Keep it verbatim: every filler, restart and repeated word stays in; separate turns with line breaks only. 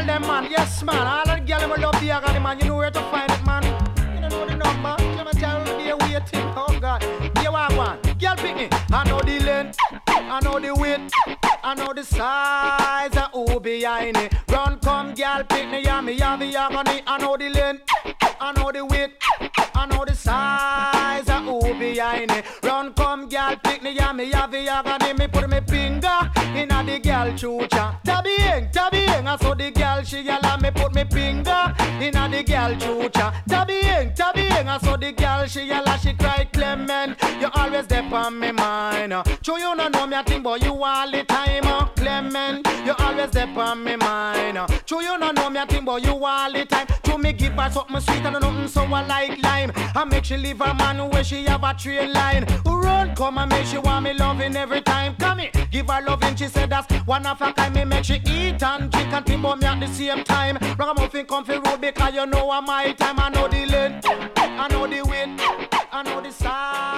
them, man. Yes, man. All the girl them love the agony, man. You know where to find it, man. You don't know the number. You never tell me they're waiting. Oh, God. You want one? Girl, pick me. I know the length. I know the width. I know the size of who behind it. Run, come, girl, pick me. Yeah, me have the agony. I know the length. I know the width. I know the size of who behind it. Run, come, girl, pick me. Yeah, me have the agony. Me put me finger in a the girl chucha. Tabbying, tabbying. I saw the girl she yell. Me put me finger in a the girl chucha. Tabbying, tabbying. I saw the girl she yell. She cry, Clement. You always there on me mind. True, you don't know me a thing, but you all the time. Clement, you always there on me mind. True, you don't know me a thing, but you all the time. True, me give her something sweet and nothing so I like lime. I make she leave her man where she have a train line. Run, come and make she want me loving every time. Come here, give her loving, she said that's one of a kind. Me make she eat and drink and think about me at the same time. Ragamuffin come for road because you know I'm my time. I know the length, I know the width, I know the size.